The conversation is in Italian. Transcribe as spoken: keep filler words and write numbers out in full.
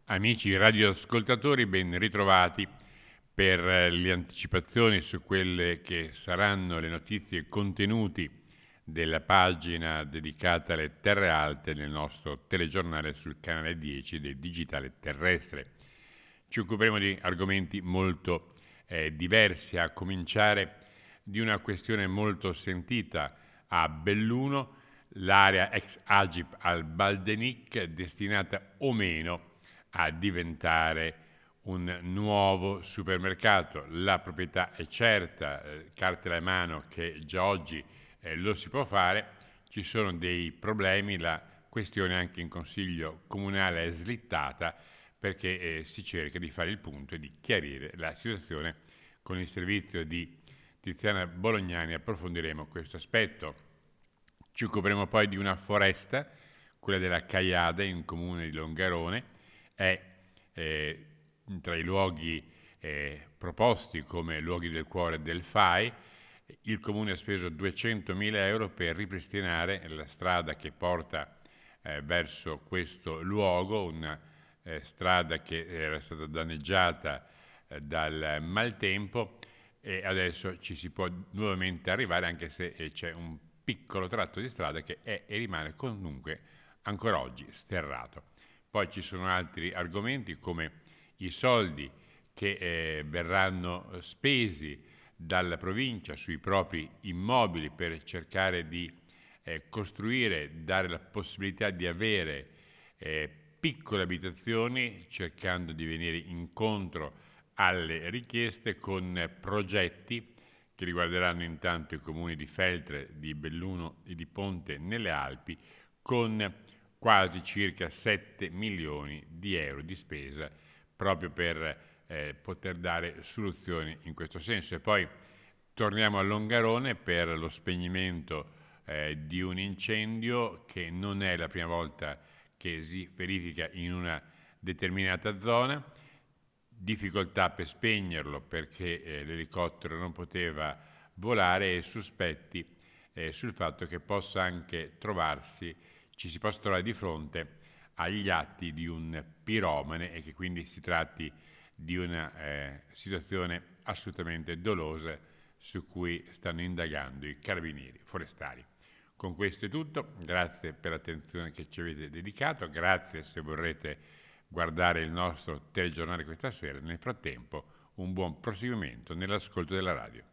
Amici radioascoltatori, ben ritrovati per eh, le anticipazioni su quelle che saranno le notizie e contenuti della pagina dedicata alle terre alte nel nostro telegiornale sul canale dieci del Digitale Terrestre. Ci occuperemo di argomenti molto eh, diversi, a cominciare di una questione molto sentita a Belluno, l'area ex Agip al Baldenic destinata o meno a diventare un nuovo supermercato. La proprietà è certa, eh, cartela in mano che già oggi eh, lo si può fare, ci sono dei problemi, la questione anche in Consiglio Comunale è slittata perché eh, si cerca di fare il punto e di chiarire la situazione con il servizio di Tiziana Bolognani. Approfondiremo questo aspetto. Ci occuperemo poi di una foresta, quella della Caiada in comune di Longarone, è eh, tra i luoghi eh, proposti come luoghi del cuore del F A I. Il comune ha speso duecentomila euro per ripristinare la strada che porta eh, verso questo luogo, una eh, strada che era stata danneggiata eh, dal maltempo e adesso ci si può nuovamente arrivare, anche se eh, c'è un piccolo tratto di strada che è e rimane comunque ancora oggi sterrato. Poi ci sono altri argomenti come i soldi che eh, verranno spesi dalla provincia sui propri immobili per cercare di eh, costruire, dare la possibilità di avere eh, piccole abitazioni, cercando di venire incontro alle richieste con progetti che riguarderanno intanto i comuni di Feltre, di Belluno e di Ponte nelle Alpi, con quasi circa sette milioni di euro di spesa proprio per eh, poter dare soluzioni in questo senso. E poi torniamo a Longarone per lo spegnimento eh, di un incendio che non è la prima volta che si verifica in una determinata zona. Difficoltà per spegnerlo perché eh, l'elicottero non poteva volare e sospetti eh, sul fatto che possa anche trovarsi, ci si possa trovare di fronte agli atti di un piromane e che quindi si tratti di una eh, situazione assolutamente dolosa su cui stanno indagando i carabinieri forestali. Con questo è tutto, grazie per l'attenzione che ci avete dedicato, grazie se vorrete guardare il nostro telegiornale questa sera. Nel frattempo un buon proseguimento nell'ascolto della radio.